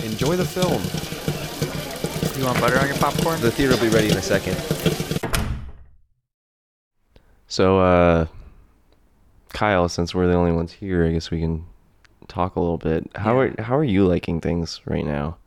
enjoy the film. You want butter on your popcorn? The theater will be ready in a second. So, Kyle, since we're the only ones here, I guess we can talk a little bit. How are you liking things right now?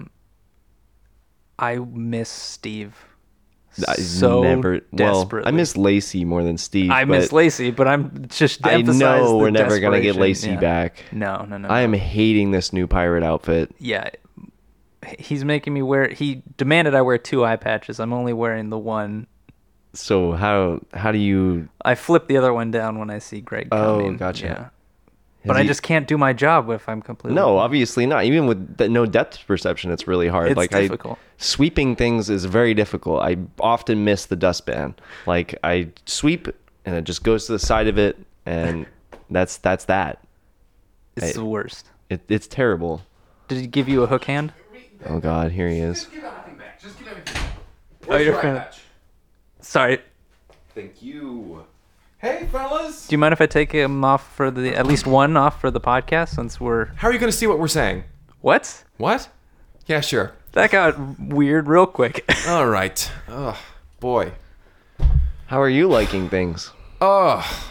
I miss Steve Desperately. Well, I miss Lacey more than Steve. I miss Lacey, but I'm just I know we're never gonna get desperation. Lacey back. No. I am hating this new pirate outfit. Yeah, he's making me wear. He demanded I wear 2 eye patches. I'm only wearing the one. So how do you? I flip the other one down when I see Greg coming. Oh, gotcha. Yeah. But I just can't do my job if I'm completely... No, obviously not. Even with no depth perception, it's really hard. It's difficult. Sweeping things is very difficult. I often miss the dustpan. Like, I sweep, and it just goes to the side of it, and that's that. It's the worst. It's terrible. Did he give you a hook hand? Oh, God, here he is. Just give everything back. Just give everything back. Oh, you're fine. Sorry. Thank you. Hey, fellas. Do you mind if I take him off for at least one off for the podcast since we're... How are you going to see what we're saying? What? What? Yeah, sure. That got weird real quick. All right. Oh, boy. How are you liking things? Oh,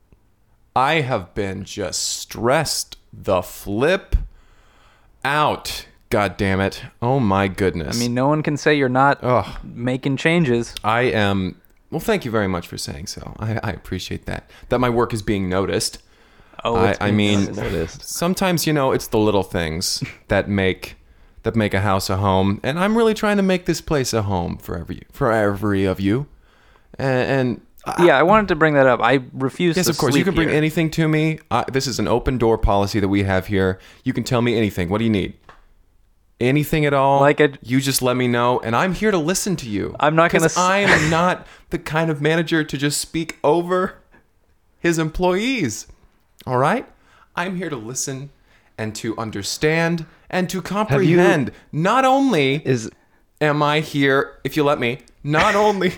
I have been just stressed the flip out. God damn it. Oh, my goodness. I mean, no one can say you're not Ugh. making changes. I am... Well, thank you very much for saying so. I appreciate that. That my work is being noticed. Oh, I mean, Noticed. sometimes, it's the little things that make a house a home. And I'm really trying to make this place a home for every of you. And yeah, I wanted to bring that up. I refuse to yes, of course. You sleep can bring here. anything to me. This is an open door policy that we have here. You can tell me anything. What do you need? Anything at all? You just let me know, and I'm here to listen to you. I'm not gonna. I am not the kind of manager to just speak over his employees. All right? I'm here to listen and to understand and to comprehend. Not only am I here, if you let me, not only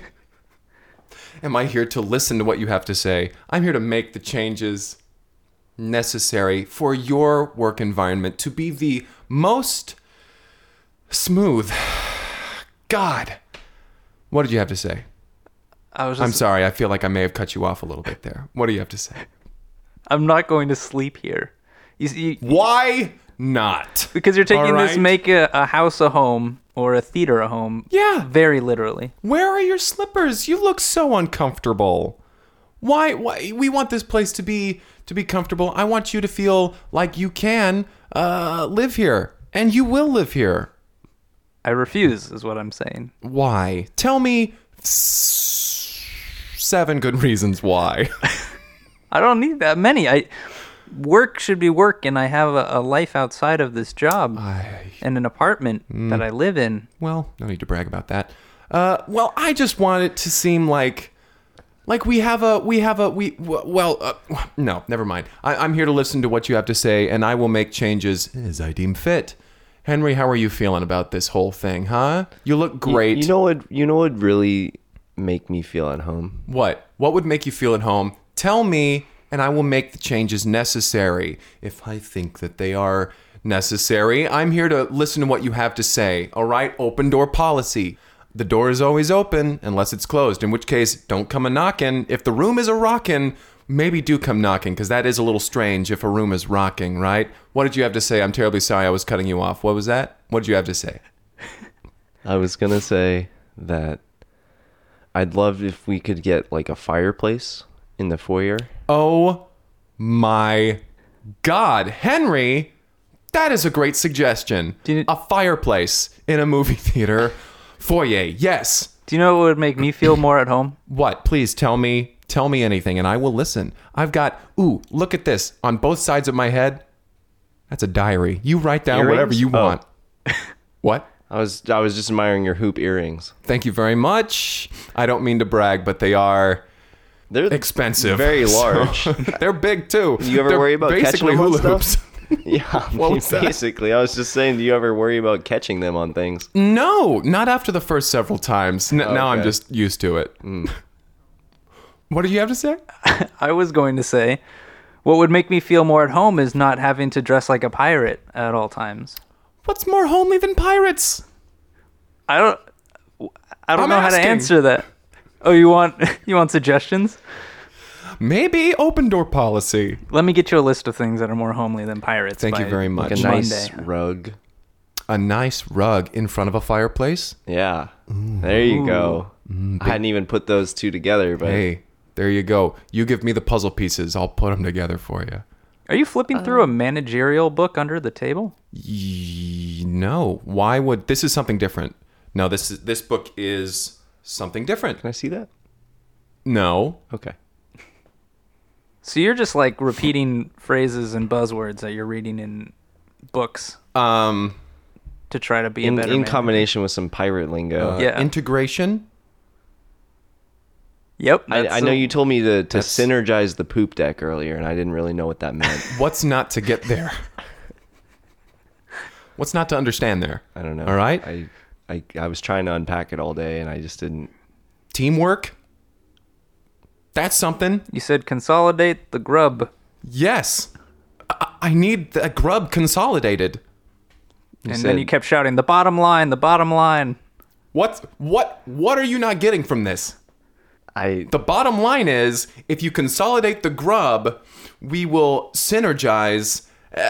am I here to listen to what you have to say, I'm here to make the changes necessary for your work environment to be the most smooth. God. What did you have to say? I'm sorry. I feel like I may have cut you off a little bit there. What do you have to say? I'm not going to sleep here. Why not? Because you're taking All this right. make a house a home or a theater a home. Yeah. Very literally. Where are your slippers? You look so uncomfortable. Why? We want this place to be comfortable. I want you to feel like you can live here, and you will live here. I refuse, is what I'm saying. Why? Tell me 7 good reasons why. I don't need that many. Work should be work, and I have a life outside of this job and an apartment that I live in. Well, no need to brag about that. Well, I just want it to seem like no, never mind. I'm here to listen to what you have to say, and I will make changes as I deem fit. Henry, how are you feeling about this whole thing, huh? You look great. You know what would really make me feel at home? What? What would make you feel at home? Tell me, and I will make the changes necessary. If I think that they are necessary, I'm here to listen to what you have to say. All right? Open door policy. The door is always open unless it's closed, in which case, don't come a-knocking. If the room is a-rockin', maybe do come knocking, because that is a little strange if a room is rocking, right? What did you have to say? I'm terribly sorry I was cutting you off. What was that? What did you have to say? I was going to say that I'd love if we could get like a fireplace in the foyer. Oh my God. Henry, that is a great suggestion. A fireplace in a movie theater foyer. Yes. Do you know what would make me feel more at home? What? Please tell me anything and I will listen. I've got, look at this. On both sides of my head, that's a diary. You write down Earrings? whatever you want. What? I was just admiring your hoop earrings. Thank you very much. I don't mean to brag, but they're expensive. Very large. So, they're big too. You ever They're worry about catching basically them on hula stuff? hoops. Yeah, What was that? basically. I was just saying, do you ever worry about catching them on things? No, not after the first several times. Now I'm Okay. just used to it. What did you have to say? I was going to say, what would make me feel more at home is not having to dress like a pirate at all times. What's more homely than pirates? I don't I'm know how to asking. answer that. Oh, you want suggestions? Maybe open door policy. Let me get you a list of things that are more homely than pirates. Thank you by very much. Like a nice Monday. rug. A nice rug in front of a fireplace. Yeah. There you go. I hadn't even put those two together, but Hey, there you go. You give me the puzzle pieces. I'll put them together for you. Are you flipping through a managerial book under the table? No. Why would this is something different? No, this book is something different. can I see that? No. Okay. So you're just like repeating phrases and buzzwords that you're reading in books Um. to try to be a In better manager. combination with some pirate lingo. Yeah. Integration. Yep. I that's know a- you told me to That's- synergize the poop deck earlier, and I didn't really know what that meant. What's not to get there? What's not to understand there? I don't know. All right. I was trying to unpack it all day, and I just didn't. Teamwork. That's something. You said consolidate the grub, Yes. I need the grub consolidated. and said- then you kept shouting the bottom line, the bottom line. What are you not getting from this? The bottom line is, if you consolidate the grub, we will synergize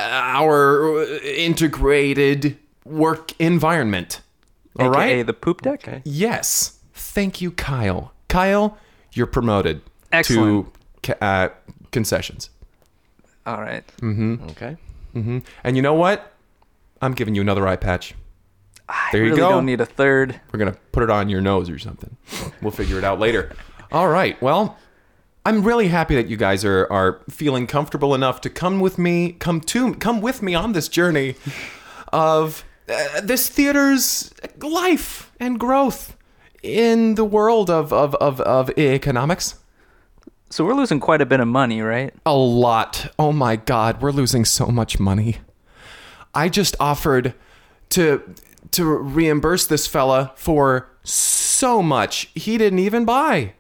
our integrated work environment. All AKA right? the poop deck. Okay. Yes. Thank you, Kyle. Kyle, you're promoted Excellent. to concessions. All right. Okay. And you know what? I'm giving you another eye patch. There I you really go. don't need a third. We're going to put it on your nose or something. We'll figure it out later. All right. Well, I'm really happy that you guys are feeling comfortable enough to come with me on this journey of this theater's life and growth in the world of economics. So we're losing quite a bit of money, right? A lot. Oh my God, we're losing so much money. I just offered to reimburse this fella for so much he didn't even buy.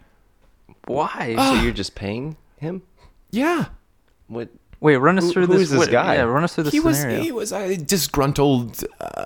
Why? So you're just paying him? Yeah. What? Wait, run us Who- through who this. is this guy? Yeah, run us through the He scenario. was a disgruntled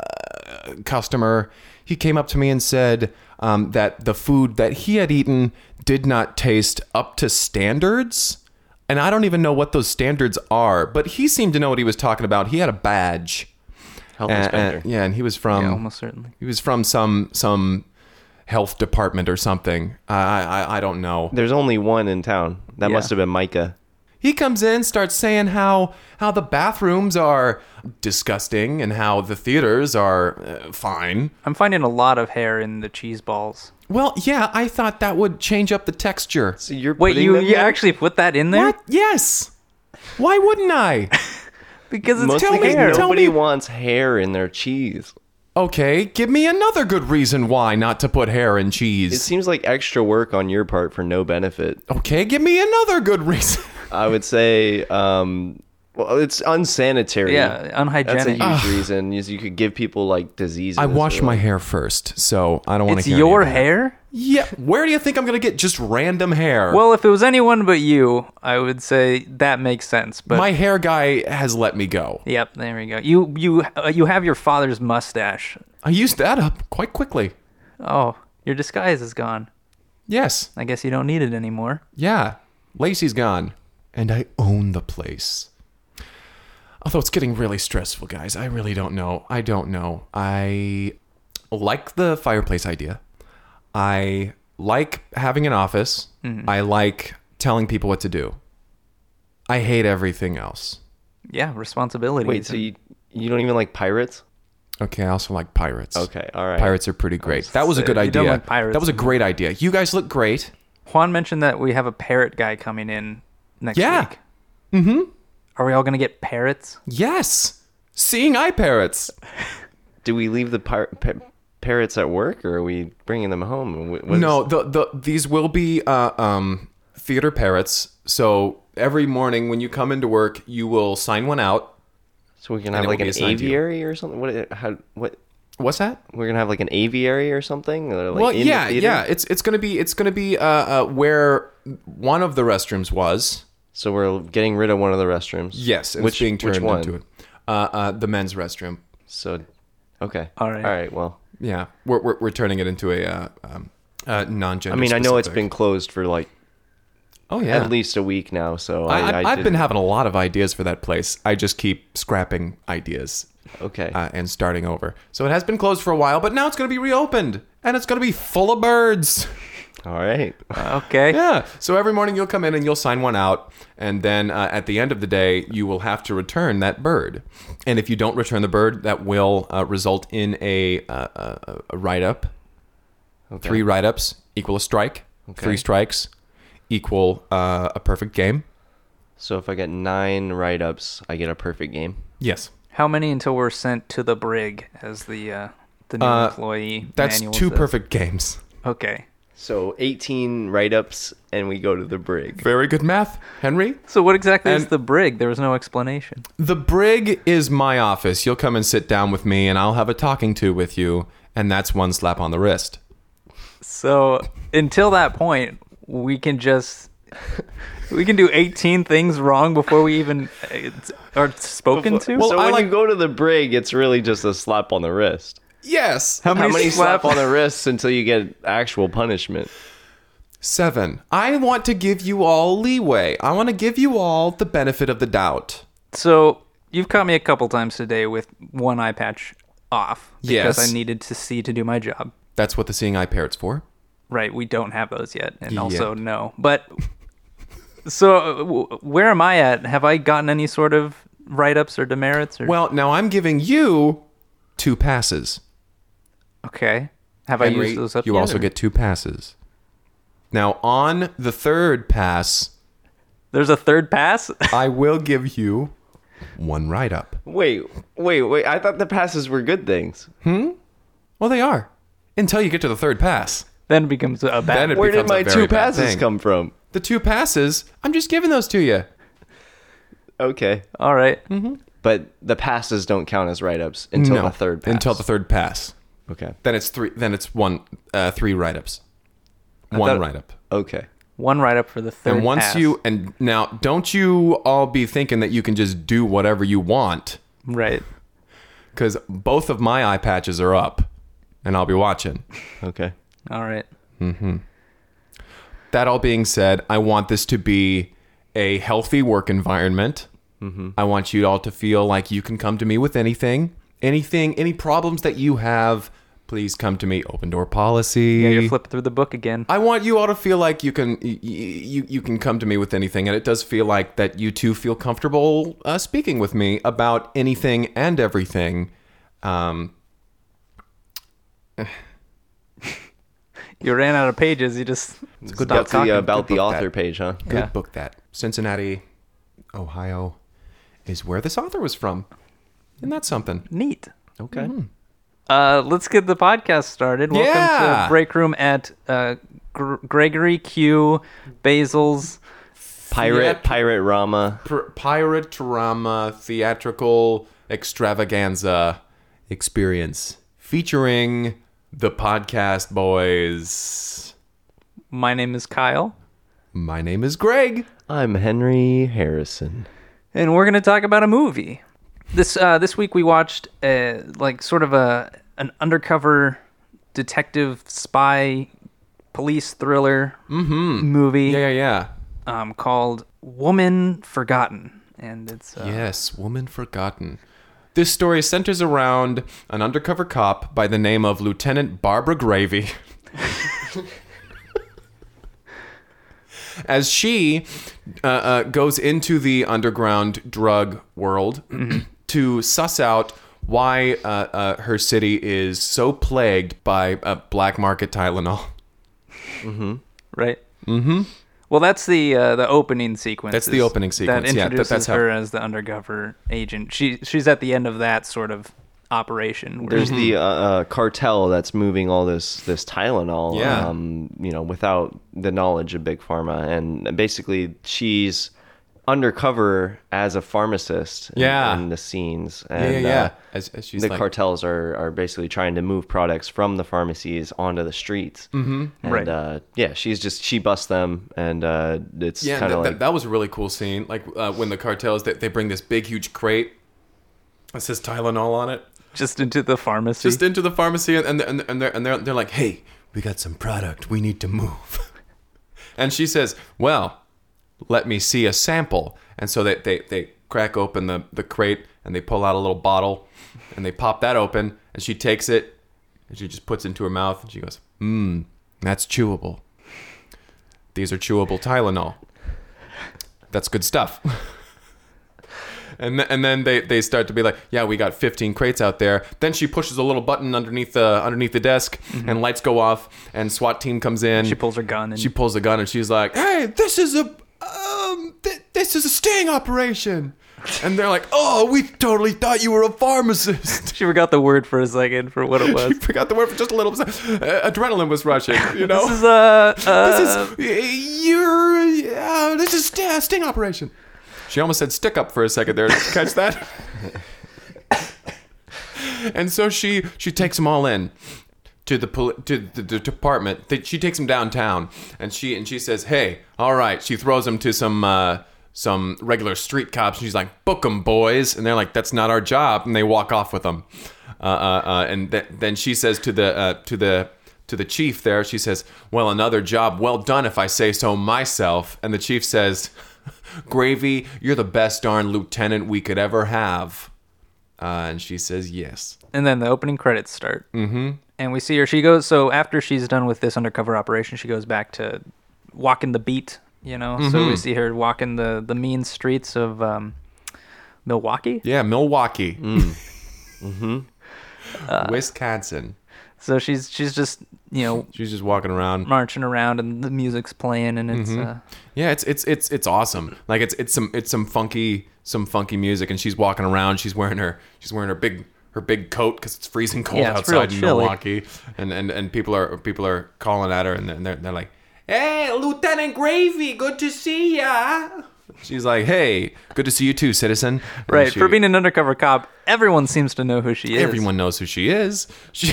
customer. He came up to me and said that the food that he had eaten did not taste up to standards. And I don't even know what those standards are, but he seemed to know what he was talking about. He had a badge. Health inspector. Yeah, and he was from Yeah, almost certainly. He was from some health department or something. I don't know. There's only one in town. That Yeah. must have been Micah. He comes in, starts saying how the bathrooms are disgusting and how the theaters are fine. I'm finding a lot of hair in the cheese balls. Well, yeah, I thought that would change up the texture. So you're Wait, putting you them you there? actually put that in there? What? Yes. Why wouldn't I? Because it's Mostly tell me- because hair. tell nobody me- wants hair in their cheese. Okay, give me another good reason why not to put hair in It cheese. seems like extra work on your part for no benefit. Okay, give me another good reason. I would say, well, it's unsanitary. Yeah, That's a unhygienic. huge reason. Is you could give people like diseases. I wash or, my like- hair first, so I don't want It's to hear your any of that. hair? Yeah, where do you think I'm going to get just random hair? Well, if it was anyone but you, I would say that makes sense. But my hair guy has let me go. yep, there we go. You have your father's mustache. I used that up quite quickly. Oh, your disguise is gone. Yes. I guess you don't need it anymore. Yeah. Lacey's gone. And I own the place. Although it's getting really stressful, guys. I really don't know. I don't know. I like the fireplace idea. I like having an office. I like telling people what to do. I hate everything else. Yeah, responsibilities. Wait, so you don't even like pirates? Okay, I also like pirates. Okay, all right. Pirates are pretty great. That was a good You don't idea. like pirates. That was a great idea. You guys look great. Juan mentioned that we have a parrot guy coming in next Yeah. week. Mm-hmm. Are we all going to get parrots? Yes. Seeing eye parrots. Do we leave the parrots at work, or are we bringing them home? No, these will be theater parrots. So every morning when you come into work, you will sign one out. So we can And have it like will be an assigned to you. aviary or something. What? What's that? We're gonna have like an aviary or something. Or like Well, in the yeah, theater? yeah. It's gonna be where one of the restrooms was. So we're getting rid of one of the restrooms. Yes, and which it's being turned which one? into it. The men's restroom. So Okay. All right. All right. Well, Yeah, we're turning it into a non-gender. I mean, I know it's specific. been closed for like Oh yeah. at least a week now, so I've been didn't- having a lot of ideas for that place. I just keep scrapping ideas Okay. and starting over. So it has been closed for a while, but now it's going to be reopened, and it's going to be full of birds. All right. Okay. Yeah. So every morning you'll come in and you'll sign one out, and then at the end of the day you will have to return that bird. And if you don't return the bird, that will result in a write-up. Okay. 3 write-ups equal a strike. Okay. 3 strikes equal a perfect game. So if I get 9 write-ups, I get a perfect game. Yes. How many until we're sent to the brig as the new employee? That's manual 2 says? perfect games. Okay. So 18 write-ups, and we go to the brig. Very good math, Henry. So what exactly is And- the brig? There was no explanation. The brig is my office. You'll come and sit down with me, and I'll have a talking to with you, and that's 1 slap on the wrist. So until that point, we can do 18 things wrong before we even are spoken to. Well, so I when like- you go to the brig, it's really just a slap on the wrist. Yes. How How many slap slap on the wrists until you get actual punishment? 7. I want to give you all leeway. I want to give you all the benefit of the doubt. So you've caught me a couple times today with one eye patch off because Yes. I needed to see to do my job. That's what the seeing eye parrot's for. Right, we don't have those yet, and Yeah. also no. But so where am I at? Have I gotten any sort of write-ups or demerits? Or Well, now I'm giving you 2 passes. okay, have I Henry, used those up you yet, also or- get 2 passes. Now, on the 3rd pass, There's a third pass. I will give you 1 write-up. Wait. I thought the passes were good things. Well, they are. Until you get to the 3rd pass. Then it becomes a Then bad. it Where did becomes a my very 2 bad passes thing. come from? The 2 passes, I'm just giving those to you. Okay. All right. But the passes don't count as write-ups until the 3rd pass. Until the 3rd pass. Okay. Then it's 3. Then it's 3 write-ups. 1 thought- write-up. Okay. One write-up for the third. And once pass. and now, don't you all be thinking that you can just do whatever you want, right. because both of my eye patches are up, and I'll be watching. Okay. All right. That all being said, I want this to be a healthy work environment. I want you all to feel like you can come to me with anything, any problems that you have. Please come to me. Open door policy. Yeah, you're flipping through the book again. I want you all to feel like you can you can come to me with anything, and it does feel like that you two feel comfortable speaking with me about anything and everything. You ran out of pages. You just good stopped talking. About the Good book author that. page, huh? Good Yeah. book that. Cincinnati, Ohio, is where this author was from. Isn't that something? Neat. Okay. Let's get the podcast started. Welcome Yeah. to Break Room at Gregory Q. Basil's. Pirate Rama. Pirate drama theatrical extravaganza experience featuring the podcast boys. My name is Kyle, My name is Greg. I'm Henry Harrison. and we're going to talk about a movie. This week we watched sort of an undercover detective spy police thriller movie Yeah. called Woman Forgotten, and it's Yes, Woman Forgotten. This story centers around an undercover cop by the name of Lieutenant Barbara Gravy. As she goes into the underground drug world to suss out why her city is so plagued by black market Tylenol. right. Mm-hmm. Well, that's the opening sequence. That's the opening sequence, That yeah, introduces that's how- her as the undercover agent. She's at the end of that sort of operation. Where There's the cartel that's moving all this Tylenol, Yeah. without the knowledge of Big Pharma, and basically she's undercover as a pharmacist in the scenes. And, As she's the like, cartels are basically trying to move products from the pharmacies onto the streets. Mm-hmm. And, Right. she busts them, and it's yeah, kind of like that was a really cool scene. Like when the cartels they bring this big huge crate that says Tylenol on it. Just into the pharmacy. Just into the pharmacy, and they're like, "Hey, we got some product. We need to move." And she says, "Well, let me see a sample." And so they crack open the crate, and they pull out a little bottle, and they pop that open, and she takes it, and she just puts it into her mouth, and she goes, that's chewable. These are chewable Tylenol. That's good stuff." And then they start to be like, "Yeah, we got 15 crates out there." Then she pushes a little button underneath the desk, and lights go off, and SWAT team comes in. She pulls her gun. And she pulls the gun, and she's like, "Hey, this is a sting operation." And they're like, "Oh, we totally thought you were a pharmacist." She forgot the word for a second for what it was. She forgot the word for just a little bit. Adrenaline was rushing, you know? This is a sting operation. She almost said stick up for a second there. Did you catch that? And so she takes them all in to the department. She takes them downtown, and she says, "Hey, all right." She throws them to some regular street cops, and she's like, "Book them, boys." And they're like, "That's not our job," and they walk off with them. And then she says to the chief there, she says, "Well, another job well done, if I say so myself." And the chief says, "Gravy, you're the best darn lieutenant we could ever have." And she says, "Yes." And then the opening credits start. Mm-hmm. And we see her. She goes, so after she's done with this undercover operation, she goes back to walking the beat, you know? Mm-hmm. So we see her walking the mean streets of Milwaukee? Yeah, Milwaukee. Mm-hmm. Wisconsin. So she's just, you know, she's just walking around, marching around, and the music's playing, and it's yeah, it's awesome. Like it's some funky music, and she's walking around. She's wearing her big coat because it's freezing cold outside in Milwaukee, and people are calling at her, and they're like, "Hey, Lieutenant Gravy, good to see ya." She's like, "Hey, good to see you too, citizen." And right, for being an undercover cop, everyone seems to know who she is. Everyone knows who she is.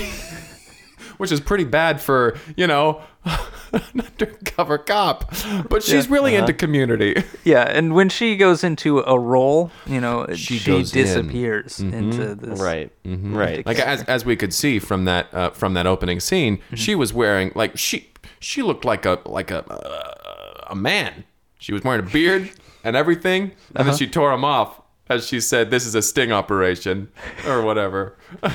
Which is pretty bad for, you know, an undercover cop. But she's really into Community. Yeah, and when she goes into a role, you know, she disappears into this. Right, right. Like as we could see from that opening scene, she was wearing like she looked like a man. She was wearing a beard and everything, and then she tore him off as she said, "This is a sting operation," or whatever.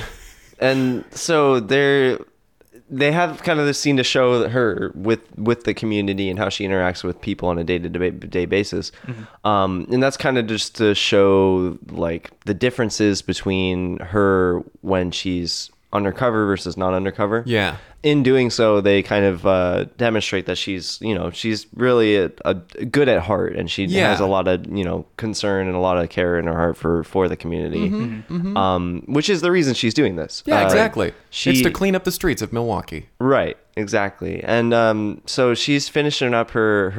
And so they have kind of this scene to show her with the community and how she interacts with people on a day-to-day basis. And that's kind of just to show like the differences between her when she's undercover versus not undercover. Yeah. In doing so, they kind of demonstrate that she's really a good at heart, and she has a lot of concern and a lot of care in her heart for the community, which is the reason she's doing this. Yeah, exactly. It's to clean up the streets of Milwaukee. Right, exactly. And so she's finishing up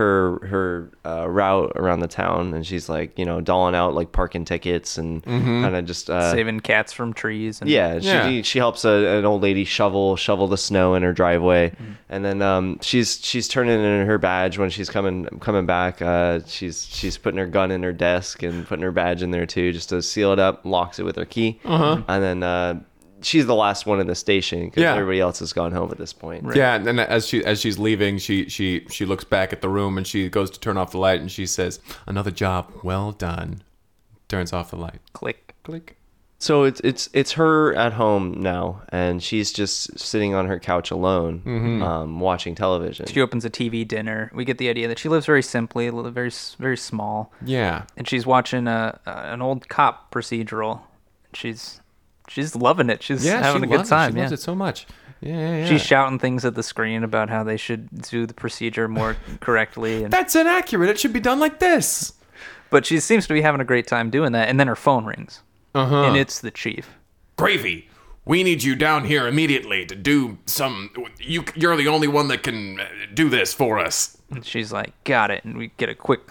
her route around the town, and she's like doling out like parking tickets and kind of just saving cats from trees. And she helps an old lady shovel the snow in her driveway, and then she's turning in her badge when she's coming back. She's putting her gun in her desk and putting her badge in there too, just to seal it up. Locks it with her key, and then she's the last one in the station because everybody else has gone home at this point. Right. Yeah, and then as she's leaving, she looks back at the room and she goes to turn off the light and she says, "Another job well done." Turns off the light. Click. Click. So it's her at home now, and she's just sitting on her couch alone, watching television. She opens a TV dinner. We get the idea that she lives very simply, very very small. Yeah. And she's watching an old cop procedural. She's loving it. She's having a good time. She loves it so much. Yeah. She's shouting things at the screen about how they should do the procedure more correctly. And that's inaccurate. It should be done like this. But she seems to be having a great time doing that. And then her phone rings. And it's the chief. "Gravy, we need you down here immediately to do some... You're the only one that can do this for us." And she's like, "Got it." And we get a quick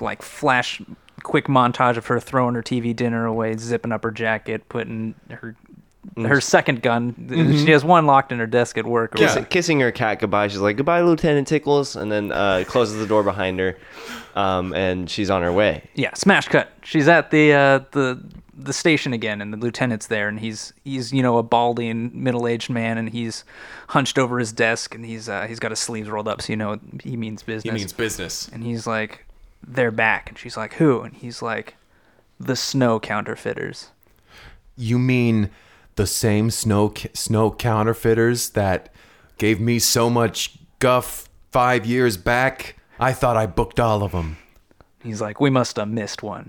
montage of her throwing her TV dinner away, zipping up her jacket, putting her second gun. She has one locked in her desk at work. Kissing her cat goodbye. She's like, "Goodbye, Lieutenant Tickles," and then closes the door behind her, and she's on her way. Yeah, smash cut. She's at the the station again, and the lieutenant's there, and he's a balding middle-aged man, and he's hunched over his desk, and he's got his sleeves rolled up, so he means business. He means business. And he's like, "They're back," and she's like, "Who?" And he's like, "The snow counterfeiters." You mean the same snow counterfeiters that gave me so much guff 5 years back? I thought I booked all of them. He's like, "We must have missed one."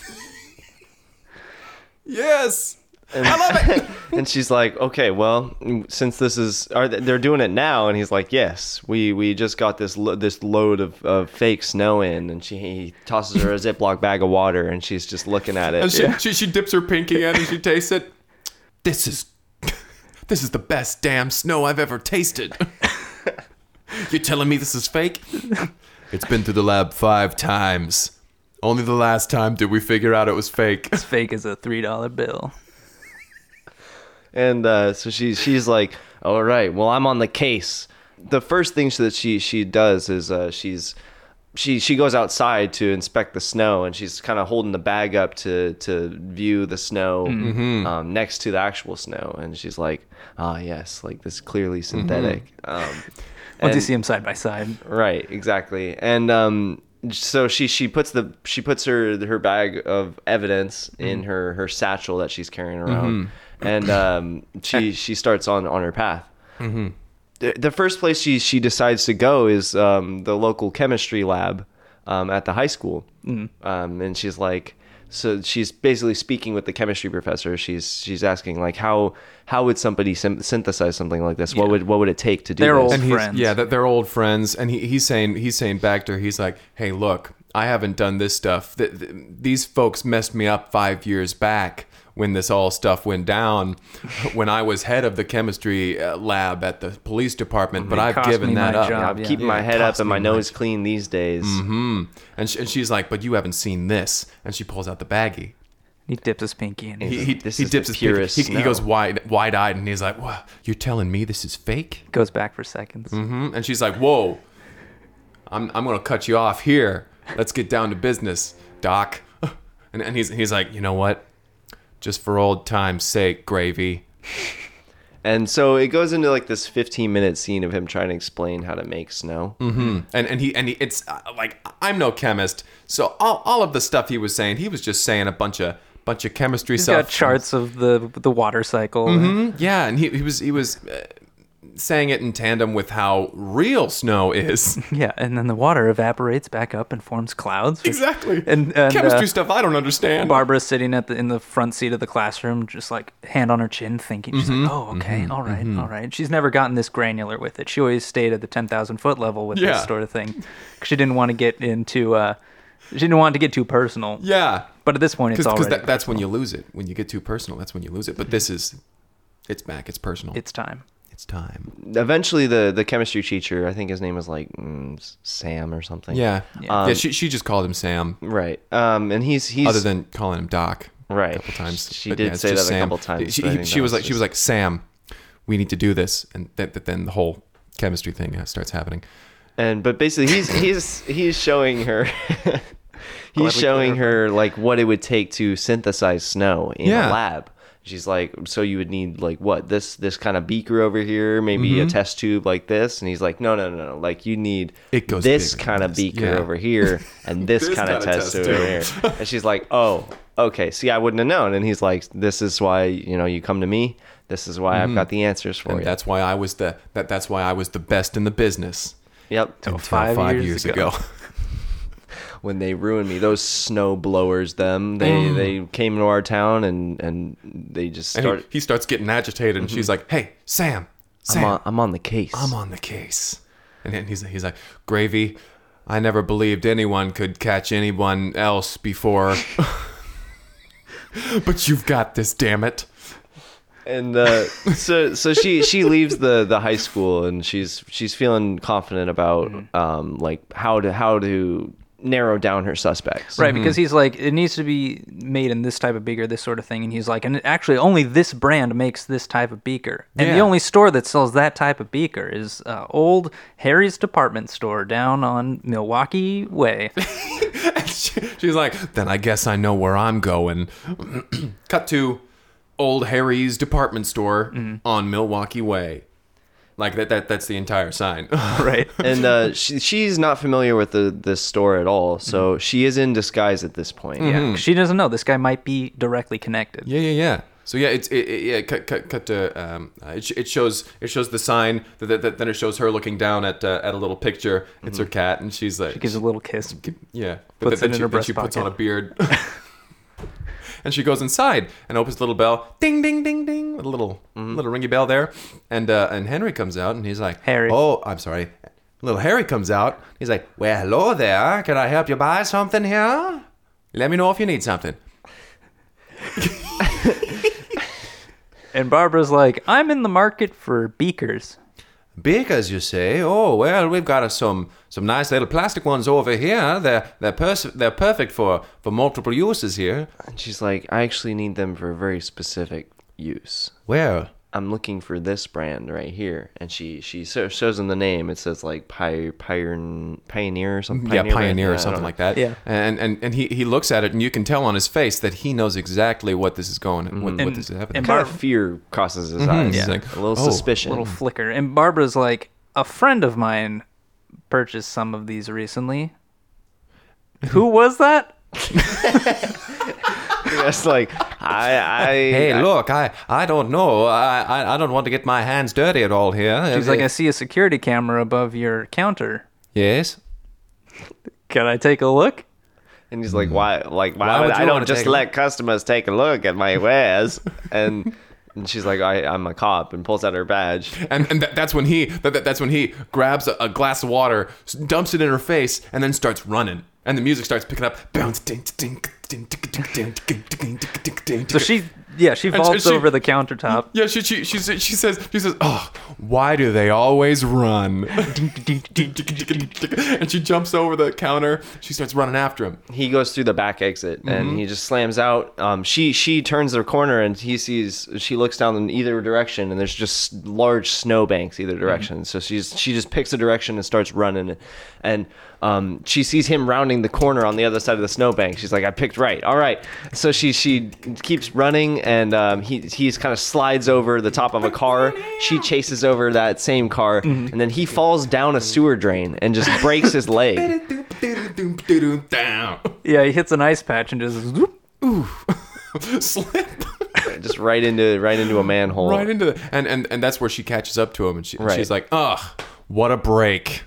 Yes. I love it. And she's like, okay, well, since they're doing it now, and he's like, yes, we just got this load of fake snow in, and he tosses her a Ziploc bag of water, and she's just looking at it. And she dips her pinky in and she tastes it. This is the best damn snow I've ever tasted. You're telling me this is fake? It's been through the lab 5 times. Only the last time did we figure out it was fake. It's fake as a $3 bill. And so she's like, all right, well, I'm on the case. The first thing that she does is she goes outside to inspect the snow, and she's kind of holding the bag up to view the snow next to the actual snow. And she's like, yes, like this clearly synthetic. Once you see them side by side. Right, exactly. And so she puts her bag of evidence in her satchel that she's carrying around, and she starts on her path. The first place she decides to go is the local chemistry lab at the high school, and she's like, so she's basically speaking with the chemistry professor. She's asking like, how would somebody synthesize something like this? What would it take to do They're this? old And friends. they're old friends, and he's saying back to her, he's like, hey, look, I haven't done this stuff. These folks messed me up 5 years back when this all stuff went down, when I was head of the chemistry lab at the police department, but I've cost given me that my up. job. I'm keeping my head up cost and my me nose clean these days. And she's like, but you haven't seen this. And she pulls out the baggie. He dips his pinky in it. He This he is dips the his pinky. purest He snow. goes wide-eyed, and he's like, "Wow, you're telling me this is fake?" Goes back for seconds. And she's like, "Whoa, I'm gonna cut you off here. Let's get down to business, Doc." And he's like, "You know what? Just for old time's sake, gravy." And so it goes into like this 15-minute scene of him trying to explain how to make snow. And he it's like, I'm no chemist, so all of the stuff he was saying, he was just saying a bunch of chemistry He's stuff. got charts of the water cycle. Yeah, and he was saying it in tandem with how real snow is. Yeah, and then the water evaporates back up and forms clouds. Exactly. And Chemistry stuff I don't understand. Barbara's sitting in the front seat of the classroom, just like hand on her chin, thinking. She's like, "Oh, okay, all right." She's never gotten this granular with it. She always stayed at the 10,000-foot level with Yeah. this sort of thing. 'Cause she didn't want to get into. She didn't want it to get too personal. Yeah. But at this point, it's already. Because that's when you lose it. When you get too personal, that's when you lose it. But it's back. It's personal. It's time. It's time. Eventually, the chemistry teacher, I think his name was like Sam or something. Yeah. Yeah. She just called him Sam. Right. And he's Other than calling him Doc. right. A couple times. She But did yeah, it's say just that a Sam. couple times. She, but I he- think she that was like, just- Sam, we need to do this, and then the whole chemistry thing starts happening. But basically he's showing her he's showing her like what it would take to synthesize snow in Yeah. a lab. She's like, so you would need like what, this kind of beaker over here, maybe a test tube like this, and he's like, no, like you need It goes this bigger kind than of this. beaker Yeah. over here and this kind of test tube over here. And she's like, oh, okay, see, I wouldn't have known. And he's like, this is why you come to me. This is why I've got the answers for And you. that's why I was the best in the business. Yep. Until 5 years ago. When they ruined me, those snow blowers, they came to our town and they just And started. he starts getting agitated, and she's like, "Hey, Sam, I'm on the case. I'm on the case." And then he's like, "Gravy, I never believed anyone could catch anyone else before, but you've got this, damn it." And so she leaves the high school, and she's feeling confident about like how to narrow down her suspects. Right, because he's like, it needs to be made in this type of beaker, this sort of thing. And he's like, and actually only this brand makes this type of beaker. And the only store that sells that type of beaker is Old Harry's Department Store down on Milwaukee Way. She's like, then I guess I know where I'm going. Cut to Old Harry's Department Store on Milwaukee Way. Like that's the entire sign. Right. And she's not familiar with this store at all, so she is in disguise at this point. Yeah, she doesn't know this guy might be directly connected. Yeah. So yeah, cut to it shows the sign that then it shows her looking down at a little picture. It's her cat, and she's like, She gives a little kiss. yeah, Puts it in her breast she puts pocket. on a beard. And she goes inside and opens the little bell, ding, ding, ding, ding, with a little ringy bell there. And Henry comes out and he's like, Harry. Oh, I'm sorry. Little Harry comes out. He's like, well, hello there. Can I help you buy something here? Let me know if you need something. And Barbara's like, I'm in the market for beakers. Beakers, you say? Oh, well, we've got some nice little plastic ones over here. They're perfect for multiple uses here. And she's like, I actually need them for a very specific use. Where? I'm looking for this brand right here. And she shows him the name. It says like Pioneer or something. Pioneer or something like that. Yeah. And he looks at it, and you can tell on his face that he knows exactly what this is going and what this is happening. and Kind of fear crosses his eyes. He's like, a little oh, suspicion. Little flicker. And Barbara's like, a friend of mine purchased some of these recently. Who was that? It's like, Look, I don't know. I don't want to get my hands dirty at all here. She's like, I see a security camera above your counter. Yes. Can I take a look? And he's like, why Why would would I you don't wanna just take a let customers take a look at my wares? And she's like, I'm a cop, and pulls out her badge. And that's when he grabs a glass of water, dumps it in her face, and then starts running. And the music starts picking up. So she vaults over the countertop. Yeah, she says, oh, why do they always run? And she jumps over the counter. She starts running after him. He goes through the back exit, and he just slams out. She turns the corner, and she looks down in either direction, and there's just large snowbanks either direction. So she just picks a direction and starts running, and she sees him rounding the corner on the other side of the snowbank. She's like, I picked right. All right. So she keeps running, and he's kind of slides over the top of a car. She chases over that same car, and then he falls down a sewer drain and just breaks his leg. Yeah, he hits an ice patch and just whoop. Slip. Just right into a manhole. Right into the and that's where she catches up to him, and she's like, ugh, what a break.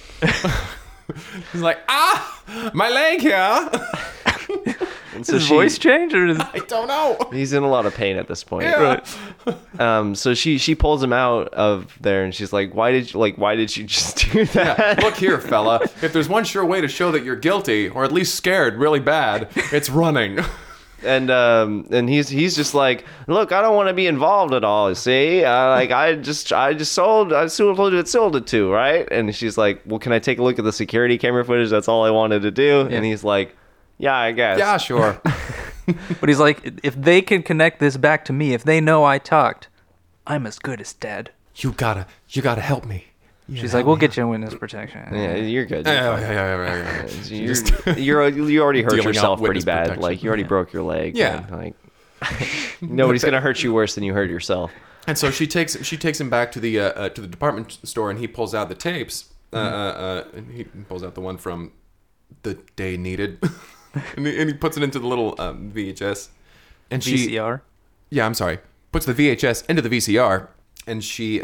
He's like, my leg here. And so His voice change or is... I don't know. He's in a lot of pain at this point. Yeah. Right. So she pulls him out of there, and she's like, "Why did you just do that?" Yeah, look here, fella. If there's one sure way to show that you're guilty, or at least scared really bad, it's running. And he's just like, "Look, I don't want to be involved at all. See, I just sold it to, right?" And she's like, "Well, can I take a look at the security camera footage? That's all I wanted to do." Yeah. And he's like, "Yeah, I guess." Yeah, sure. But he's like, if they can connect this back to me, if they know I talked, I'm as good as dead. You gotta help me. She's like, we'll get you witness protection. Yeah, you're good. Yeah. You already hurt Dealing out yourself pretty witness bad. protection. Like you already broke your leg. Yeah. And, like nobody's gonna hurt you worse than you hurt yourself. And so she takes him back to the department store, and he pulls out the tapes. And he pulls out the one from the day needed, and he puts it into the little VHS. And VCR. Yeah, I'm sorry. Puts the VHS into the VCR, and she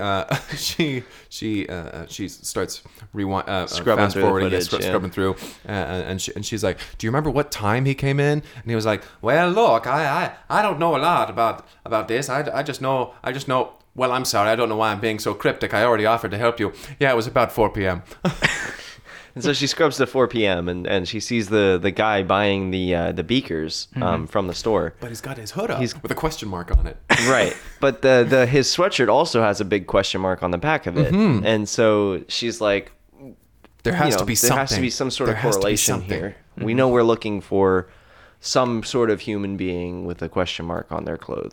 starts rewind, Scrubbing fast through the forwarding, footage, scrubbing through, and she's like, "Do you remember what time he came in?" And he was like, "Well, look, I don't know a lot about this. I just know. Well, I'm sorry, I don't know why I'm being so cryptic. I already offered to help you. Yeah, it was about 4 p.m." And so she scrubs to 4 p.m. and she sees the guy buying the beakers from the store. But he's got his hood up with a question mark on it. Right. But his sweatshirt also has a big question mark on the back of it. And so she's like, There has to be something. There has to be some sort of There has to be correlation something. here. We know we're looking for some sort of human being with a question mark on their clothes.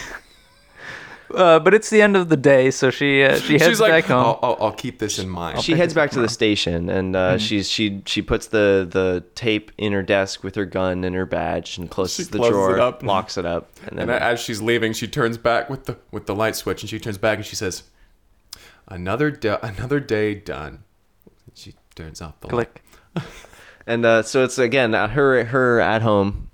But it's the end of the day, so she heads She's like, back home. I'll keep this in mind. She heads back to the station, and she puts the tape in her desk with her gun and her badge, and closes the closes drawer, it up. locks it up, and then And as she's leaving, she turns back with the light switch, and she turns back and she says, another day done. She turns off the light. Click. And so it's again her at home.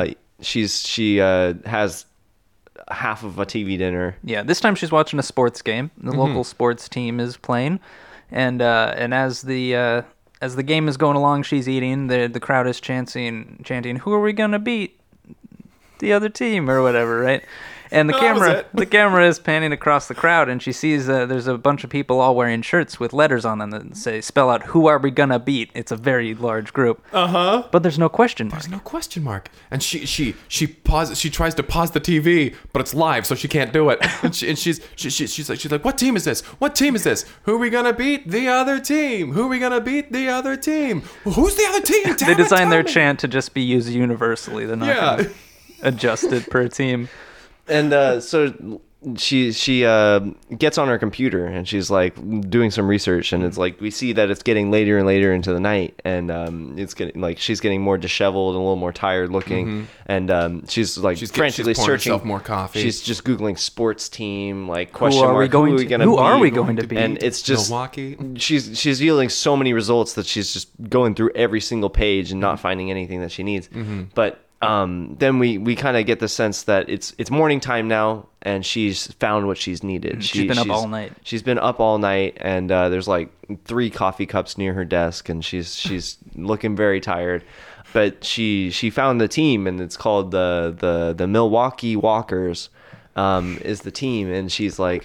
She has half of a TV dinner. Yeah, this time she's watching a sports game. The local sports team is playing, and as the game is going along, she's eating. The crowd is chanting, "Who are we gonna beat? The other team or whatever," right? And the camera is panning across the crowd, and she sees there's a bunch of people all wearing shirts with letters on them that spell out "Who are we gonna beat?" It's a very large group. But there's no question mark. There's no question mark. And she pauses. She tries to pause the TV, but it's live, so she can't do it. And she's like, what team is this? What team is this? Who are we gonna beat? The other team. Who are we gonna beat? The other team. Who's the other team? They designed their chant to just be used universally. They're not gonna adjust it per team. And so she gets on her computer, and she's like doing some research, and it's like we see that it's getting later and later into the night, and it's getting like she's getting more disheveled and a little more tired looking, and she's frantically searching more coffee. She's just googling sports team, like question Who are mark, we going to beat? And it's just Milwaukee. She's yielding so many results that she's just going through every single page and not finding anything that she needs. But then we kind of get the sense that it's morning time now, and she's found what she's needed. She's been up all night. She's been up all night, and there's like 3 coffee cups near her desk, and she's looking very tired. But she found the team, and it's called the Milwaukee Walkers. Is the team, and she's like,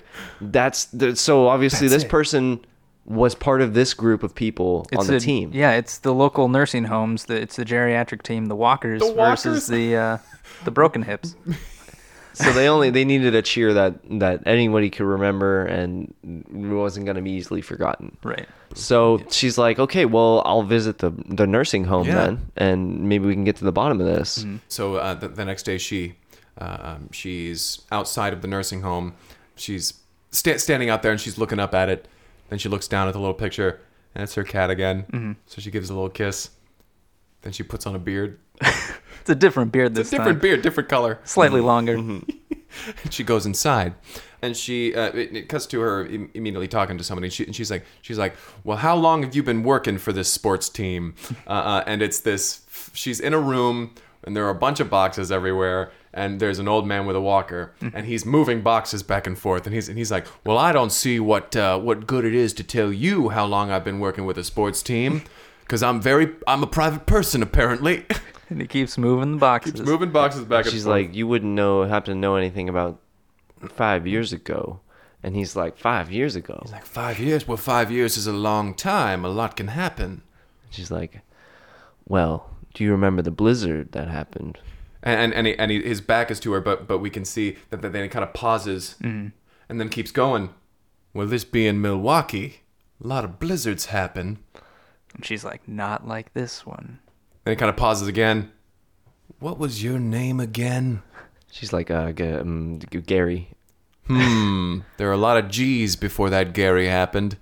so obviously this person was part of this group of people on the team. Yeah, it's the local nursing homes. It's the geriatric team, the Walkers, versus the Broken Hips. So they needed a cheer that anybody could remember and wasn't going to be easily forgotten. Right. So she's like, okay, well, I'll visit the nursing home then, and maybe we can get to the bottom of this. So the next day, she's outside of the nursing home. She's standing out there, and she's looking up at it. Then she looks down at the little picture, and it's her cat again. So she gives a little kiss. Then she puts on a beard. It's a different beard this time. Different beard, different color. Slightly longer. And she goes inside, and she it cuts to her immediately talking to somebody. And she's like, well, how long have you been working for this sports team? And it's this. She's in a room, and there are a bunch of boxes everywhere. And there's an old man with a walker, and he's moving boxes back and forth. And he's like, well, I don't see what good it is to tell you how long I've been working with a sports team, because I'm a private person apparently. And he keeps moving the boxes. Keeps moving boxes back and She's forth. like, you wouldn't happen to know anything about 5 years ago. And he's like, 5 years ago? He's like, 5 years? Well, 5 years is a long time. A lot can happen. She's like, well, do you remember the blizzard that happened? And his back is to her, but we can see that then he kind of pauses and then keeps going. Well, this being Milwaukee, a lot of blizzards happen. And she's like, not like this one. Then he kind of pauses again. What was your name again? She's like, Gary. There are a lot of G's before that Gary happened.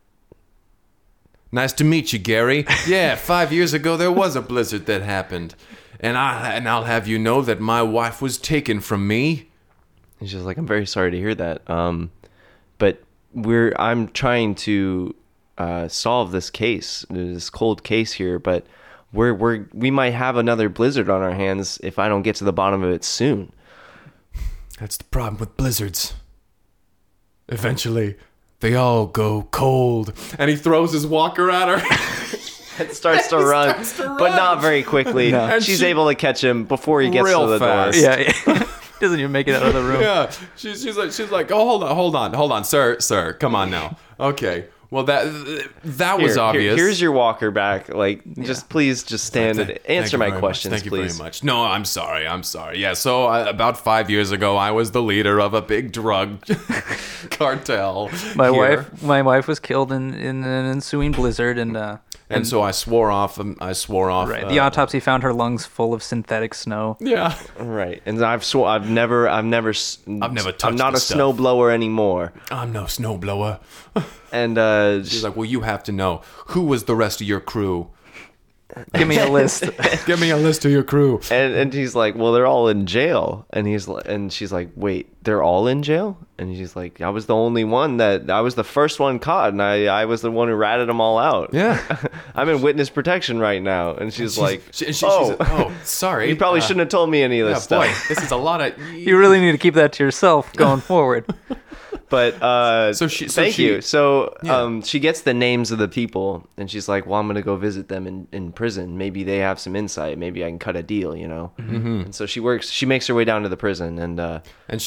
Nice to meet you, Gary. Yeah, 5 years ago there was a blizzard that happened. And I'll have you know that my wife was taken from me. And she's like, I'm very sorry to hear that. But I'm trying to solve this case, this cold case here. But we might have another blizzard on our hands if I don't get to the bottom of it soon. That's the problem with blizzards. Eventually, they all go cold. And he throws his walker at her. It starts to run, but not very quickly. No. And she's able to catch him before he gets Real to the fast. door. Yeah. Doesn't even make it out of the room. Yeah, she's like, oh, hold on, sir, come on now. Okay, Well, that was obvious. Here's your walker back. Like, please stand and answer my questions, Thank you please. very much. No, I'm sorry. Yeah, so about 5 years ago, I was the leader of a big drug cartel. My here. wife was killed in an ensuing blizzard, And so I swore off. right. The autopsy found her lungs full of synthetic snow. Yeah. Right, and I've never touched. I'm not a snowblower anymore. I'm no snowblower. And She's like, well, you have to know who was the rest of your crew. Give me a list. Give me a list of your crew. and he's like, well, they're all in jail. And she's like, wait, they're all in jail? And he's like, I was the only one I was the first one caught, and I was the one who ratted them all out. Yeah. I'm in witness protection right now. And she's like, she's oh, sorry. You probably shouldn't have told me any of this stuff. Boy, this is a lot of. You really need to keep that to yourself going forward. But Thank you. So Yeah. she gets the names of the people, and she's like, "Well, I'm gonna go visit them in prison. Maybe they have some insight. Maybe I can cut a deal, you know." Mm-hmm. And so she makes her way down to the prison, cut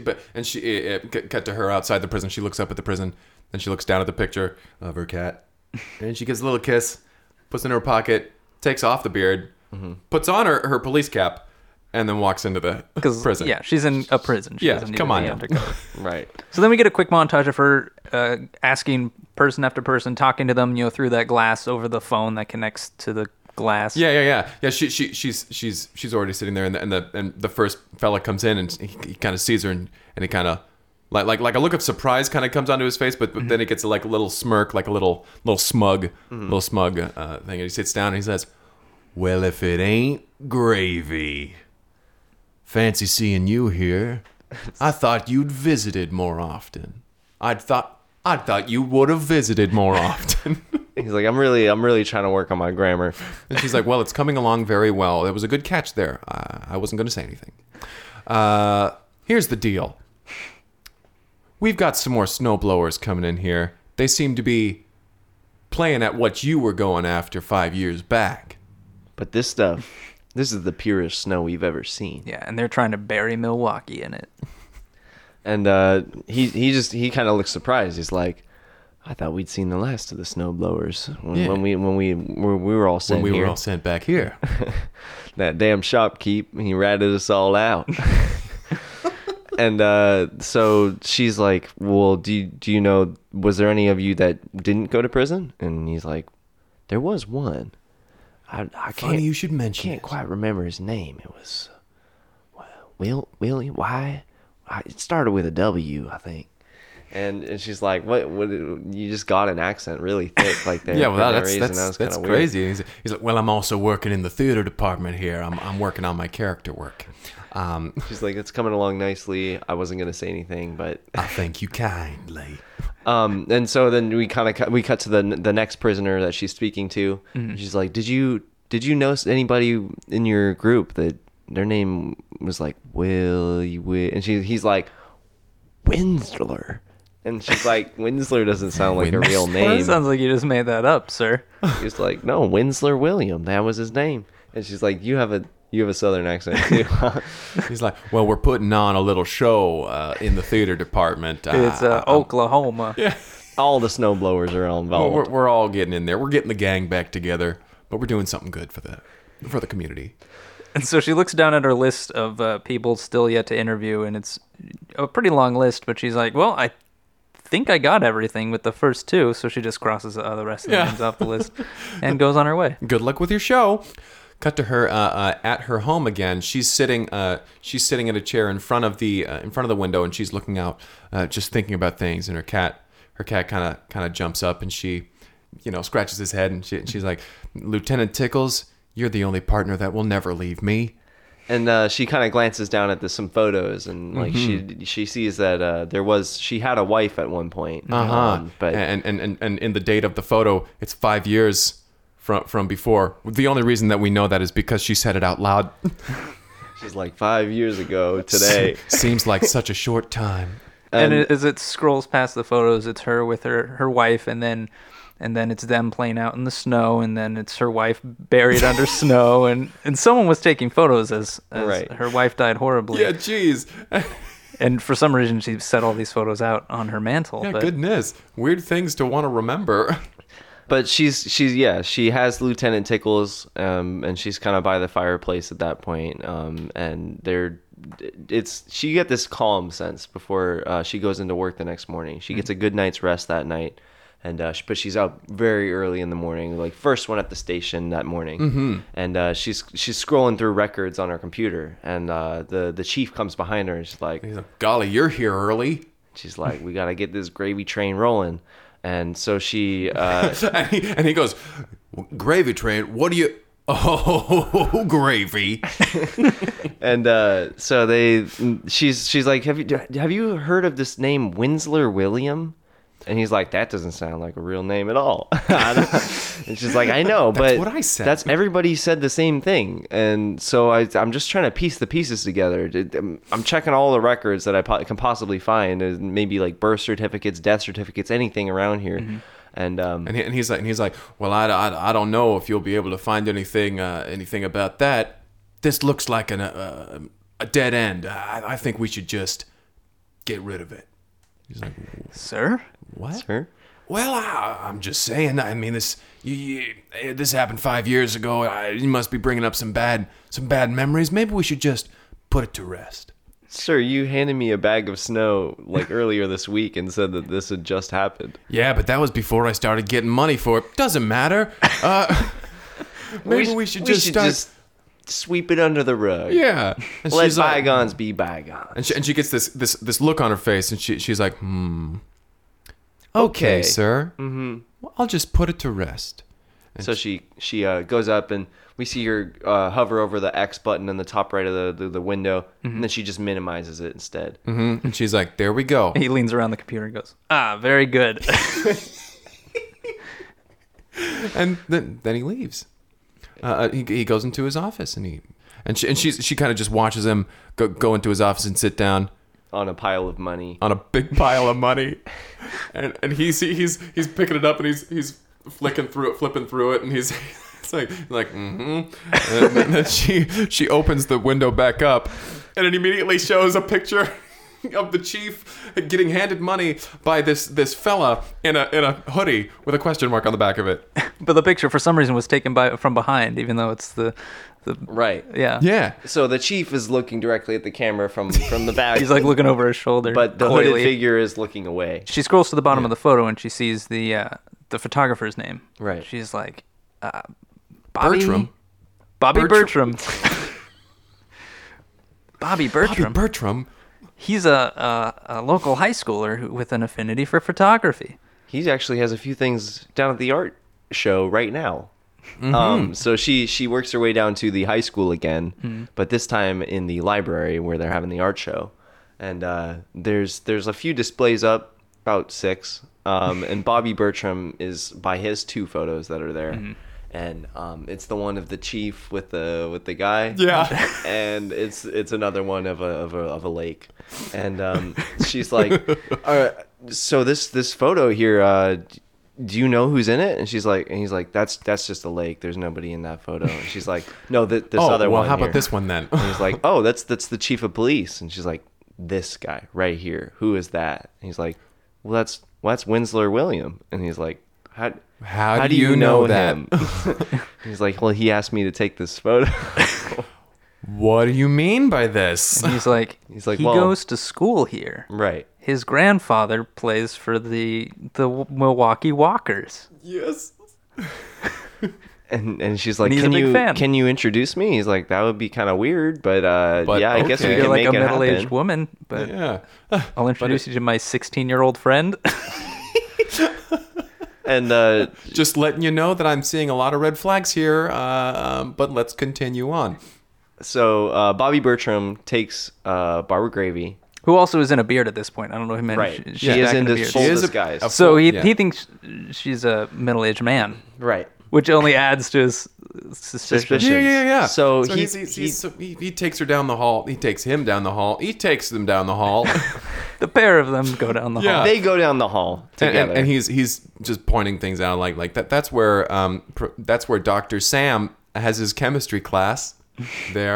to her outside the prison. She looks up at the prison, then she looks down at the picture of her cat, and she gives a little kiss, puts it in her pocket, takes off the beard, puts on her police cap, and then walks into the prison. Yeah, she's in a prison. She doesn't need come to on be now. undercover. right. So then we get a quick montage of her asking person after person, talking to them, through that glass over the phone that connects to the glass. Yeah. She's already sitting there, and the first fella comes in, and he kind of sees her, and he kind of like a look of surprise kind of comes onto his face, but then it gets like a little smirk, like a little smug, thing, and he sits down and he says, "Well, if it ain't Gravy. Fancy seeing you here. I thought you'd visited more often. I thought you would have visited more often." He's like, I'm really trying to work on my grammar. And she's like, "Well, it's coming along very well. It was a good catch there. I wasn't going to say anything. Here's the deal. We've got some more snowblowers coming in here. They seem to be playing at what you were going after 5 years back. But this is the purest snow we've ever seen." Yeah, and they're trying to bury Milwaukee in it. And he kind of looks surprised. He's like, "I thought we'd seen the last of the snowblowers when we were all sent When we here. were all sent back here." That damn shopkeep, he ratted us all out." And so she's like, "Well, do you know, was there any of you that didn't go to prison?" And he's like, "There was one. I Funny you should mention can't quite remember his name. It was William. Why? It started with a W, I think." And she's like, "What? You just got an accent really thick, like there." Yeah, well, for no that's reason. That was that's kinda crazy. He's like, "Well, I'm also working in the theater department here. I'm working on my character work. Weird. She's like, "It's coming along nicely. I wasn't gonna say anything, but." I thank you kindly." And so then we cut to the next prisoner that she's speaking to. Mm-hmm. She's like, Did you know anybody in your group that their name was like Will?" And he's like, "Winsler." And she's like, "Winsler doesn't sound like a real Well, name." it sounds like you just made that up, sir. He's like, "No, Winsler William. That was his name." And she's like, You have a southern accent too." He's like, "Well, we're putting on a little show in the theater department. It's Oklahoma. Yeah. All the snowblowers are all involved. Well, we're all getting in there. We're getting the gang back together, but we're doing something good for the community." And so she looks down at her list of people still yet to interview, and it's a pretty long list, but she's like, "Well, I think I got everything with the first two," so she just crosses the rest of the names off the list and goes on her way. Good luck with your show. Cut to her at her home again. She's sitting at a chair in front of the window, and she's looking out, just thinking about things. And her cat kind of jumps up, and she, scratches his head, and she's like, "Lieutenant Tickles, you're the only partner that will never leave me." And she kind of glances down at some photos, and like she sees that she had a wife at one point. But and in the date of the photo, it's 5 years from before. The only reason that we know that is because she said it out loud. She's like, 5 years ago today. Seems like such a short time. And as it scrolls past the photos, it's her with her wife, and then it's them playing out in the snow, and then it's her wife buried under snow, and someone was taking photos as right. her wife died horribly. Yeah, jeez. And for some reason, she set all these photos out on her mantle. Yeah, but goodness. Weird things to want to remember. But she has Lieutenant Tickles, and she's kind of by the fireplace at that point. And she get this calm sense before she goes into work the next morning. She gets a good night's rest that night, and but she's up very early in the morning, like first one at the station that morning. And she's scrolling through records on her computer, and the chief comes behind her, and she's like, "Golly, you're here early." She's like, "We gotta get this gravy train rolling." And so she and he goes, "Gravy train? What do you?" Oh, gravy. And so she's like, have you heard of this name Winsler William? And he's like, that doesn't sound like a real name at all. And she's like, I know, but That's what I said. That's everybody said the same thing. And so I'm just trying to piece the pieces together. I'm checking all the records that I can possibly find, maybe like birth certificates, death certificates, anything around here. Mm-hmm. And he's like, well, I don't know if you'll be able to find anything about that. This looks like a dead end. I think we should just get rid of it. He's like, Sir? what? Sir? Well, I'm just saying. I mean, this happened 5 years ago. You must be bringing up some bad memories. Maybe we should just put it to rest. Sir, you handed me a bag of snow like earlier this week and said that this had just happened. Yeah, but that was before I started getting money for it. Doesn't matter. Maybe we should just sweep it under the rug. Yeah. And Let she's like- bygones be bygones. And she gets this look on her face, and she's like, Okay, sir. Mm-hmm. Well, I'll just put it to rest. And So she goes up, and we see her hover over the X button in the top right of the window, and then she just minimizes it instead. and she's like, there we go. He leans around the computer and goes, very good. And then he leaves. He goes into his office, and she kind of just watches him go into his office and sit down On a pile of money. on a big pile of money, and he's picking it up, and he's flipping through it, and he's it's like and then she opens the window back up, and it immediately shows a picture of the chief getting handed money by this fella in a hoodie with a question mark on the back of it. But the picture, for some reason, was taken from behind, even though it's the Right. yeah. Yeah. So the chief is looking directly at the camera from the back. He's like looking over his shoulder. but the coyly. hooded figure is looking away. She scrolls to the bottom of the photo and she sees the photographer's name. Right. She's like, Bobby Bertram. Bobby Bertram. Bertram. Bobby Bertram. Bobby Bertram. He's a local high schooler with an affinity for photography. He actually has a few things down at the art show right now. So she works her way down to the high school again, but this time in the library where they're having the art show. And there's a few displays up, about 6. And Bobby Bertram is by his 2 photos that are there. And it's the one of the chief with the guy. Yeah. And it's another one of a lake. And she's like, so this photo here, do you know who's in it? And he's like, that's just a lake. There's nobody in that photo. And she's like, no, this other one. Well, how here. about this one then? And he's like, oh, that's the chief of police. And she's like, this guy right here. Who is that? And he's like, well, that's Winsler William. And he's like, how do you know him? He's like, well, he asked me to take this photo. What do you mean by this? And he's like, he well, goes to school here. Right. His grandfather plays for the Milwaukee Walkers. Yes. And she's like, And he's a big fan. Can you introduce me? He's like, that would be kind of weird, but yeah, I guess we okay. can You're like make a it middle-aged happen. woman, but Yeah. I'll introduce you to my 16-year-old friend. And Just letting you know that I'm seeing a lot of red flags here, but let's continue on. so Bobby Bertram takes Barbara Gravy. Who also is in a beard at this point. I don't know if he Right. mentioned. She she's is back in a this beard. full She is disguise. So he Yeah. thinks she's a middle-aged man, Right. which only adds to his suspicion. Suspicion. Yeah. So he takes her down the hall. He takes him down the hall. He takes them down the hall. The pair of them go down the Yeah. hall. They go down the hall together. and he's just pointing things out like that. That's where Dr. Sam has his chemistry class there,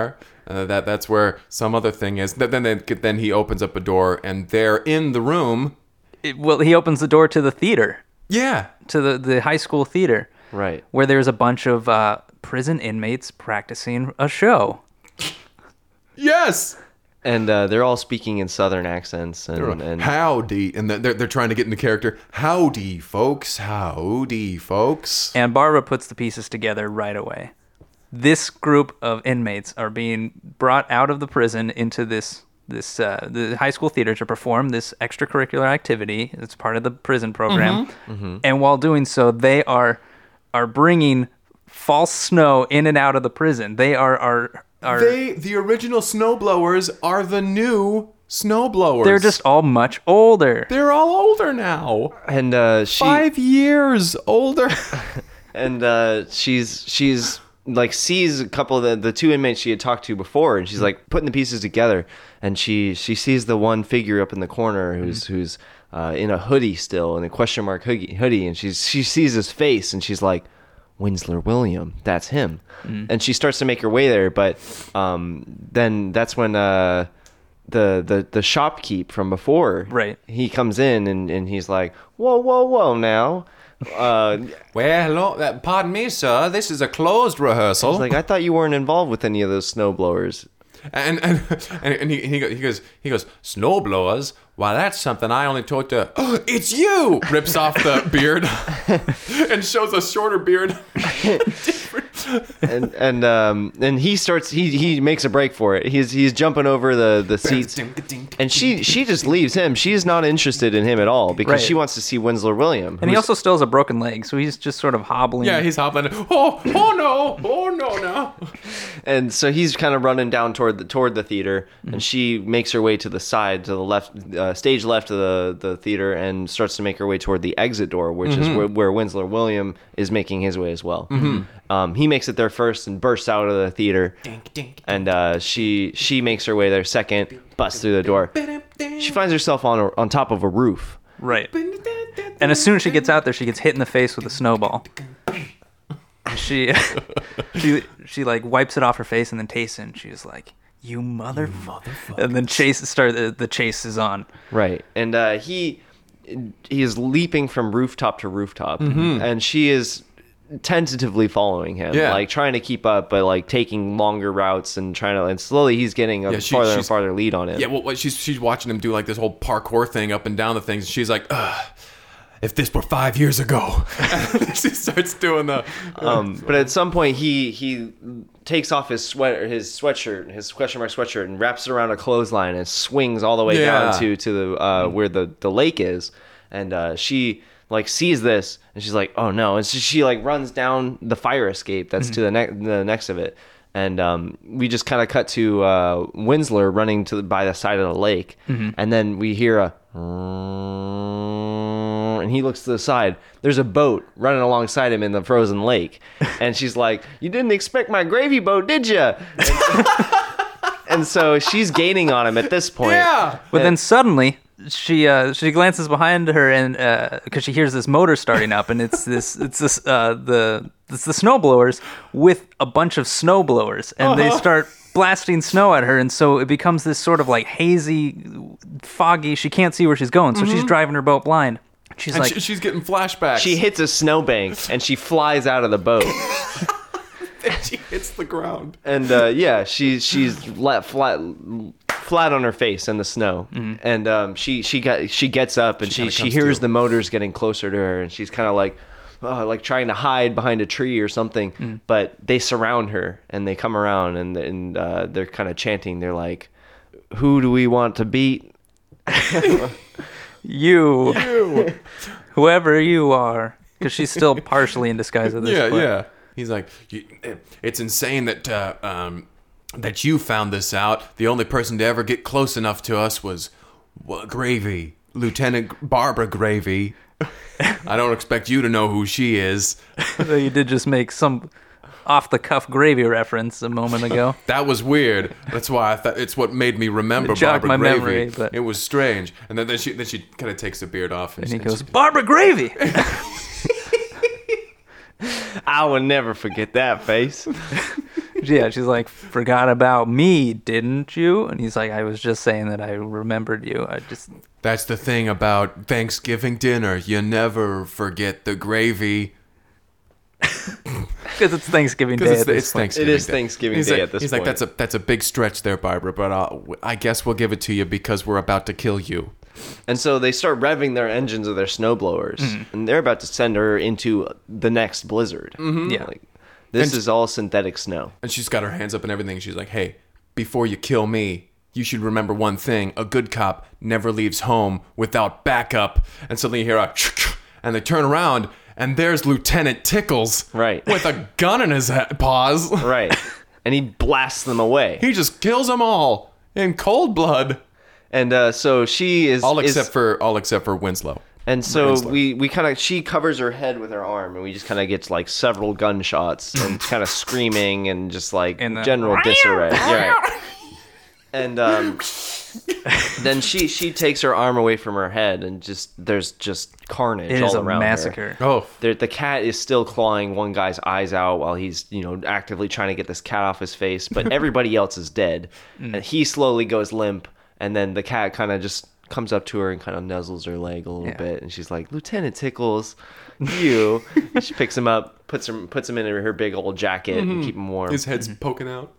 That's where some other thing is. Then he opens up a door, and they're in the room. He opens the door to the theater. Yeah. To the high school theater. Right. Where there's a bunch of prison inmates practicing a show. Yes. And they're all speaking in Southern accents. And howdy. And they're trying to get into character. Howdy, folks. Howdy, folks. And Barbara puts the pieces together right away. This group of inmates are being brought out of the prison into the high school theater to perform this extracurricular activity. It's part of the prison program. And while doing so, they are bringing false snow in and out of the prison. They are the original snowblowers are the new snowblowers. They're just all much older. They're all older now. And 5 years older. And she's like sees a couple of the two inmates she had talked to before, and she's like putting the pieces together, and she sees the one figure up in the corner who's in a hoodie still, in a question mark hoodie, and she sees his face, and she's like, Winsler William, that's him. And she starts to make her way there, but then that's when the shopkeep from before, right, he comes in, and he's like, whoa now. Well, hello, pardon me, sir. This is a closed rehearsal. He's like, I thought you weren't involved with any of those snowblowers. And he goes, snowblowers? Why, that's something I only talked to. Oh, it's you! Rips off the beard and shows a shorter beard. and he makes a break for it. He's jumping over the seats, and she just leaves him. She's not interested in him at all because she wants to see Winsler William. And he also still has a broken leg, so he's just sort of hobbling. Yeah, he's hobbling. Oh no. And so he's kind of running down toward the theater, and she makes her way to the side, to the left, stage left of the theater, and starts to make her way toward the exit door, which is where Winsler William is making his way as well. He makes it there first and bursts out of the theater, and she makes her way there second, busts through the door. She finds herself on top of a roof. Right. And as soon as she gets out there, she gets hit in the face with a snowball. She like wipes it off her face and then tastes it, and she's like, "You motherfucker!" And then the chase is on. Right, and he is leaping from rooftop to rooftop, and she is tentatively following him, like trying to keep up, but like taking longer routes and slowly he's getting a farther and farther lead on him. Yeah, well, she's watching him do like this whole parkour thing up and down the things. And she's like, if this were 5 years ago. She starts doing the. But at some point he takes off his sweatshirt, his question mark sweatshirt, and wraps it around a clothesline and swings all the way down to the where the lake is, and she like sees this and she's like, oh no, and so she like runs down the fire escape that's to the next of it, and we just kind of cut to Winsler running by the side of the lake, and then we hear a and he looks to the side. There's a boat running alongside him in the frozen lake, and she's like, you didn't expect my gravy boat, did you? And so she's gaining on him at this point. Yeah. But then suddenly she glances behind her, and because she hears this motor starting up, and it's the snowblowers with a bunch of snowblowers, and they start blasting snow at her, and so it becomes this sort of like hazy, foggy. She can't see where she's going, so she's driving her boat blind. She's she's getting flashbacks. She hits a snowbank and she flies out of the boat. And she hits the ground. And she's flat on her face in the snow. And she gets up and she hears the motors getting closer to her, and she's kind of like trying to hide behind a tree or something. But they surround her and they come around and they're kind of chanting. They're like, "Who do we want to beat?" You. Whoever you are, because she's still partially in disguise at this point. Yeah. He's like, it's insane that that you found this out. The only person to ever get close enough to us was Gravy, Lieutenant Barbara Gravy. I don't expect you to know who she is. You did just make some off-the-cuff Gravy reference a moment ago. That was weird. That's why I thought it's what made me remember Barbara Gravy. Memory, but it was strange. And then she kind of takes the beard off. And he goes, Barbara Gravy! I will never forget that face. Yeah, she's like, forgot about me, didn't you? And he's like, I was just saying that I remembered you. That's the thing about Thanksgiving dinner. You never forget the gravy. Because it's Thanksgiving Day. It's Thanksgiving It is Day. Thanksgiving Day at this he's point. like, that's a big stretch there, Barbara, but I guess we'll give it to you because we're about to kill you. And so they start revving their engines of their snowblowers, and they're about to send her into the next blizzard. Yeah. Like, this is all synthetic snow. And she's got her hands up and everything. She's like, hey, before you kill me, you should remember one thing. A good cop never leaves home without backup. And suddenly you hear a and they turn around, and there's Lieutenant Tickles. Right. With a gun in his paws. Right. And he blasts them away. He just kills them all in cold blood. And so she is... All except for Winslow. And so Winslow. we kind of... She covers her head with her arm, and we just kind of get like several gunshots and kind of screaming and just like And the- general disarray. Yeah. Right. And then she takes her arm away from her head, and there's just carnage It all is a around massacre. her. Oh. The cat is still clawing one guy's eyes out while he's, actively trying to get this cat off his face, but everybody else is dead. And he slowly goes limp, and then the cat kind of just comes up to her and kind of nuzzles her leg a little bit, and she's like, Lieutenant Tickles, you. And she picks him up, puts him in her big old jacket and keep him warm. His head's poking out.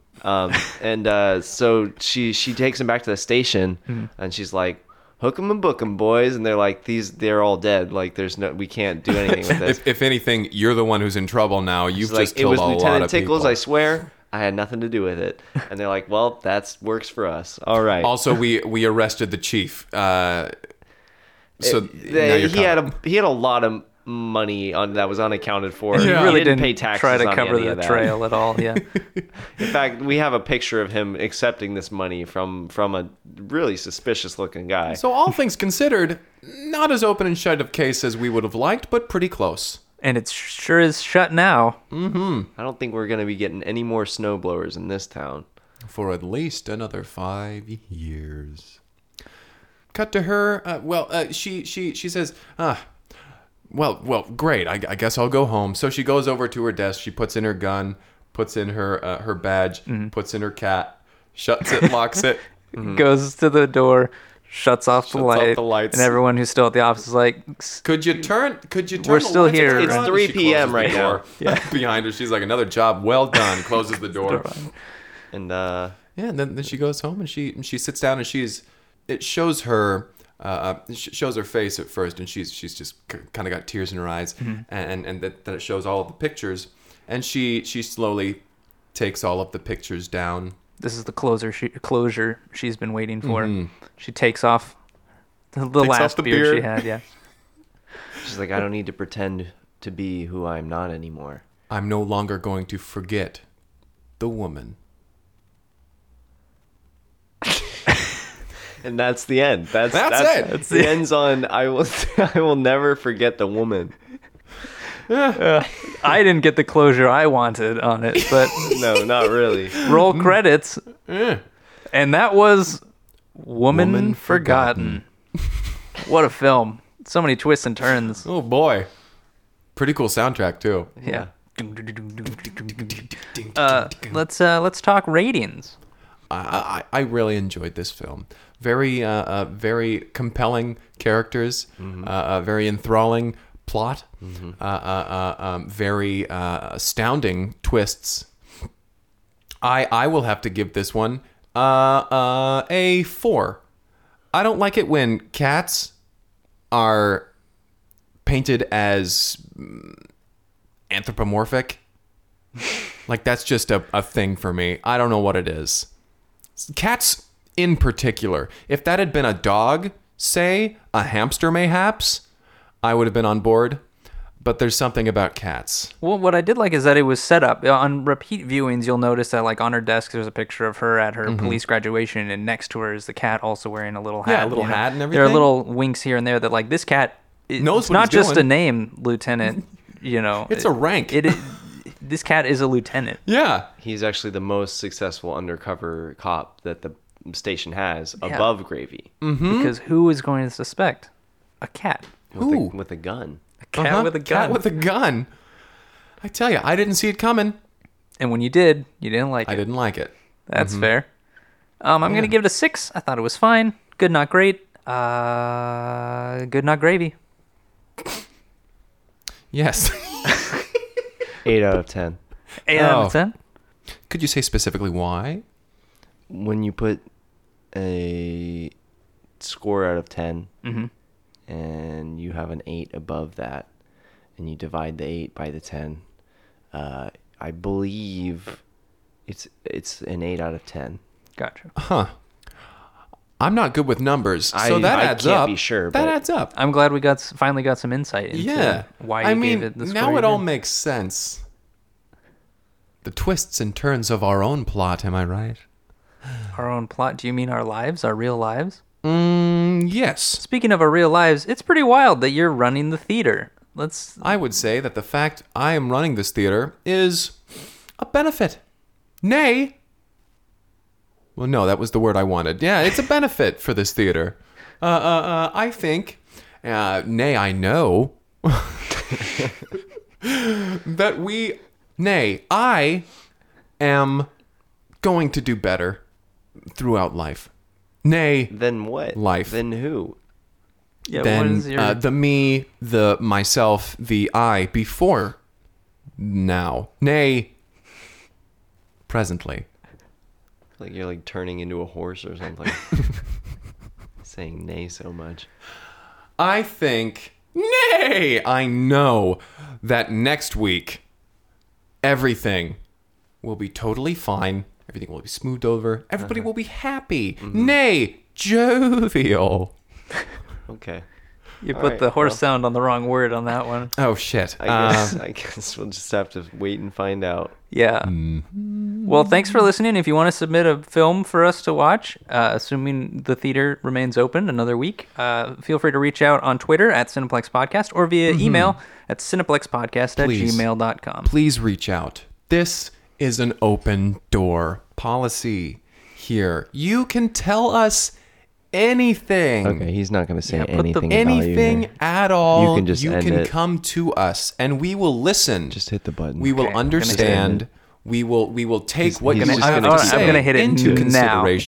So she takes him back to the station, and she's like, hook 'em and book 'em, boys. And they're like, they're all dead. Like, we can't do anything with this. If anything, you're the one who's in trouble now. You've She's just like, killed it was a lot Lieutenant of Tickles, people. I swear. I had nothing to do with it. And they're like, well, that works for us. All right. Also, we arrested the chief. So now you're he covered. had a lot of money that was unaccounted for. Yeah. He Really didn't didn't pay taxes try to on cover any the of that. trail at all. Yeah. In fact, we have a picture of him accepting this money from a really suspicious looking guy. So all things considered, not as open and shut of case as we would have liked, but pretty close. And it sure is shut now. I don't think we're going to be getting any more snowblowers in this town. For at least another 5 years. Cut to her. She says, well, great. I guess I'll go home. So she goes over to her desk. She puts in her gun, puts in her badge, puts in her cat, shuts it, locks it. Goes to the door, shuts off the lights. and everyone who's still at the office is like, Could you turn? We're the still lights here, on? It's right? 3 She p.m. closes right the door. Yeah. Behind her, she's like, another job well done. Closes the door. And Yeah, and then she goes home and she sits down and it shows her shows her face at first, and she's just kind of got tears in her eyes, and then it shows all of the pictures, and she slowly takes all of the pictures down. this is the closure she's been waiting for. She takes off the last off the beard beard. she had. Yeah. she's like, I don't need to pretend to be who I'm not anymore. I'm no longer going to forget the woman. And that's the end. That's it. It ends on I will never forget the woman. I didn't get the closure I wanted on it, but No, not really. roll credits. Eh. And that was Woman, Woman Forgotten. What a film. So many twists and turns. Oh boy, pretty cool soundtrack too. Yeah. Let's talk ratings. I really enjoyed this film. Very very compelling characters, very enthralling plot, very astounding twists. I will have to give this one a 4. I don't like it when cats are painted as anthropomorphic. Like, that's just a thing for me. I don't know what it is. Cats in particular. If that had been a dog, say, a hamster mayhaps, I would have been on board. But there's something about cats. Well, what I did like is that it was set up. On repeat viewings, you'll notice that, like, on her desk, there's a picture of her at her police graduation, and next to her is the cat also wearing a little hat. Yeah, a little hat and There are everything. little winks here and there that, like, this cat, Knows it's what not he's just doing. a name, Lieutenant, It's a rank. This cat is a lieutenant. Yeah. He's actually the most successful undercover cop that the station has, above Gravy, Because who is going to suspect? A cat. Who? with a gun. A cat with a gun. Cat with a gun. I tell you, I didn't see it coming. And when you did, you didn't like it. I didn't like it. That's fair. I'm going to give it a 6. I thought it was fine. Good, not great. Good, not gravy. Yes. 8 out of 10. 8 out of 10? Could you say specifically why? When you put a score out of 10 and you have an 8 above that and you divide the 8 by the 10, I believe it's an 8 out of 10. Gotcha. Huh. I'm not good with numbers, so that adds I can't up. be sure, that but adds up. I'm glad we finally got some insight into why you gave it the score now you it all did. makes sense. The twists and turns of our own plot, am I right? Our own plot. Do you mean our lives? Our real lives? Yes. Speaking of our real lives, it's pretty wild that you're running the theater. I would say that the fact I am running this theater is a benefit. Nay. Well, no, that was the word I wanted. Yeah, it's a benefit for this theater. I think, nay, I know, I am going to do better throughout life. Nay, then what? Life. Then who? Yeah, then what is your... the me, the myself, the I before now. Nay, presently. Like you're like turning into a horse or something. Saying nay so much. I think, nay, I know that next week everything will be totally fine. Everything will be smoothed over. Everybody will be happy. Nay, jovial. Okay. You All put right, the horse well. sound on the wrong word on that one. Oh, shit. I guess we'll just have to wait and find out. Yeah. Well, thanks for listening. If you want to submit a film for us to watch, assuming the theater remains open another week, feel free to reach out on Twitter at Cineplex Podcast or via email at cineplexpodcast@gmail.com. Please reach out. This is an open door policy here. You can tell us anything. Okay, he's not going to say Yeah, put the- anything about you Anything here. at all. You can just end it. come to us and we will listen. Just hit the button. We will Okay, I'm gonna hit understand. We will take what he's you just have gonna to keep say I'm gonna hit it into now. consideration.